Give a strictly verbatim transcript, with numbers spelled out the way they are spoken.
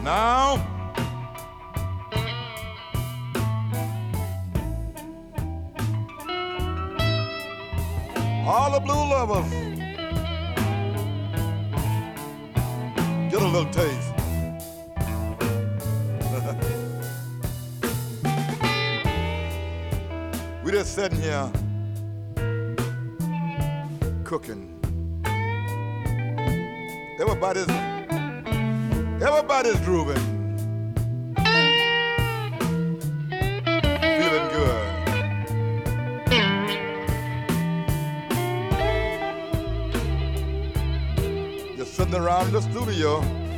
Now, all the blue lovers, get a little taste. We just sitting here cooking. Everybody's everybody's grooving, feeling good. Just sitting around the studio.